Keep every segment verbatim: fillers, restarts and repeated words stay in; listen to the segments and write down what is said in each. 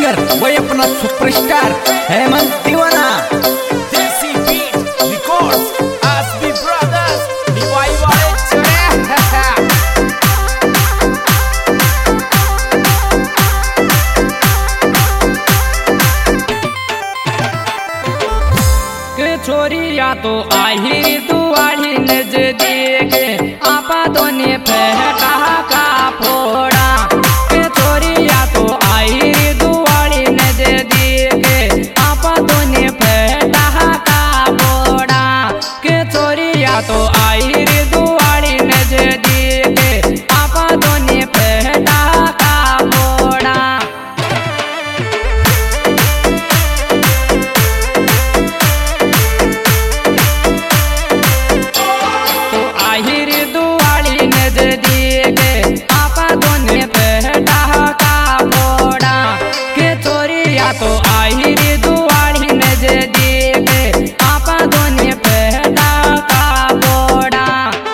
Singer वही अपना superstar Hemant दीवाना। देसी बीट रिकॉर्ड्स एसबी ब्रदर्स निभाई वाले चले के छोरिया तो आही दुआरी नजदीक आपा दोने फेंका का फोड़ा। के छोरिया तो आई दुआरी नजदीक आपा दोने फेंका का फोड़ा। के छोरिया तो आई दुआरी नजदीक आपा दोने फेंका का फोड़ा। आहिर दुआरी नजदीक आपा दोने फेंका का फोड़ा। के छोरिया तो आहिर दुआरी नजदीक आपा दोने फेंका का फोड़ा।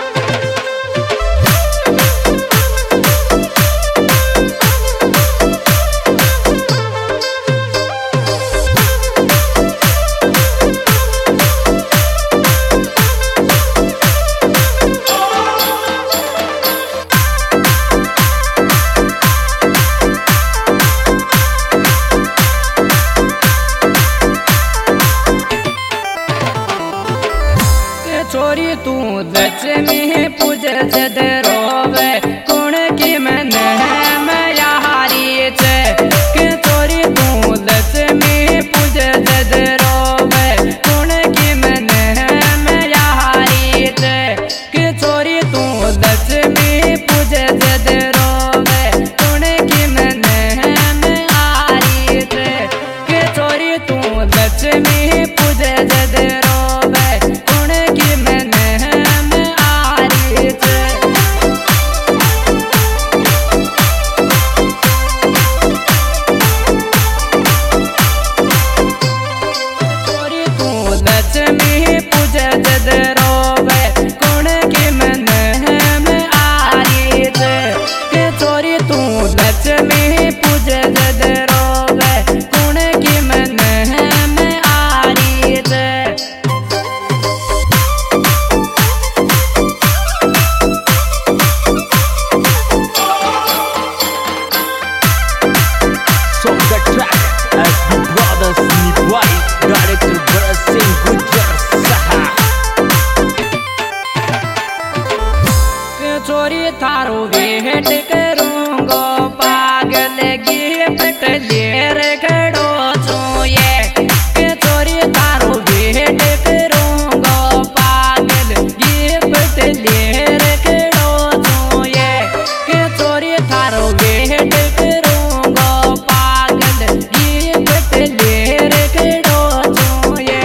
छोरी तू दच में पूज जद रोवे कुण की मन मैं यारी चे। के छोरी तू दच में पूज जद रोवे कुण की मन मैं यारी चे। के छोरी तू दच में पूज जद रोवे कुण की मन मैं यारी चे। के छोरी तू दच में पूज जद रोवे कुण की मन मैं आरी चे। छोरी तू दच में पूज जद रोवे कुण की मन मैं आरी चे। के छोरी तू दच में पूज जद रोवे कुण की मन मैं आरी चे। Song the track SB brothers निभाई डायरेक्टर भरत सिंह गुज्जर साहा। के छोरी थारो वेट करूंगो पागल गिफ्ट लेर खड़ो छुए। के छोरी थारो वेट करूंगो पागल गिफ्ट लेर खड़ो छुए। के छोरी थारो वेट करूंगो पागल गिफ्ट लेर खड़ो छुए।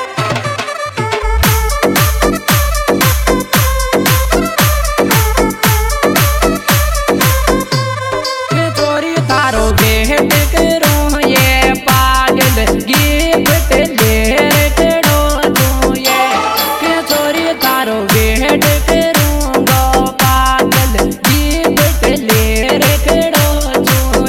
के छोरी थारो वेट करूं ये पागल गिफ्ट लेर खड़ो छुए। के छोरी थारो वेट करूंगो पागल गिफ्ट लेर खड़ो छुए।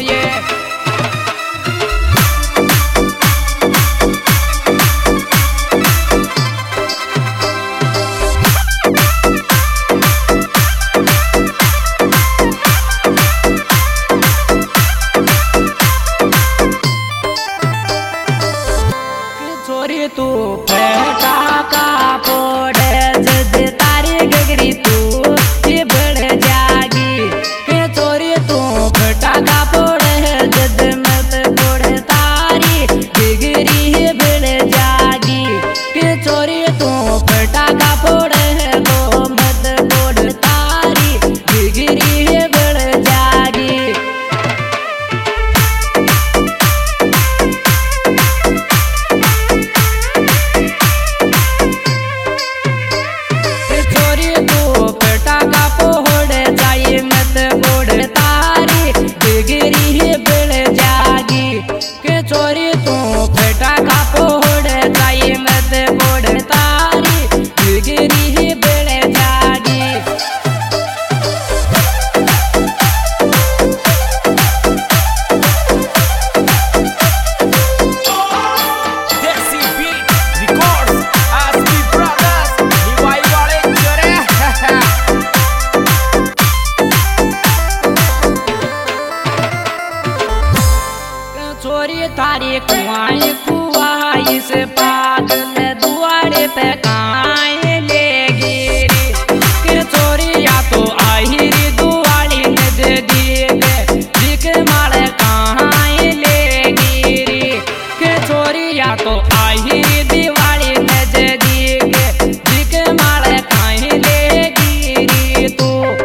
तारी कुआई कुआई से पागल दुआरे पे काए ले गिरी के चोरिया तो आई री दुआरी नजदीक दिख मारे कहाँ ले गिरी के चोरिया तो आई री दिवाली नजदीक दिख मारे कहाँ ले गिरी तू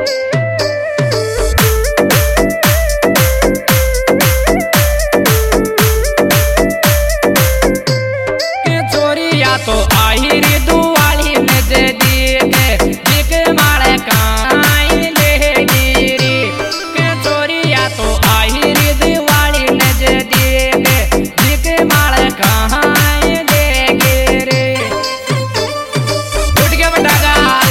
तो आई रे दुआली नजदीक दिख मारे कहाँ ले गिरी के चोरिया तो आई रे दिवाली नजदीक दिख मारे कहाँ ले गिरी उठ गया बटागा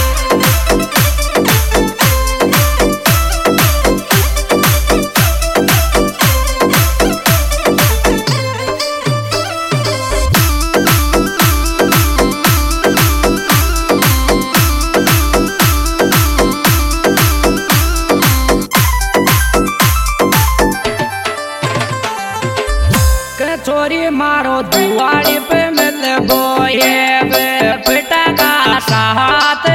चोरी मारो दुआरी पे मिल बोए पिटा का साथ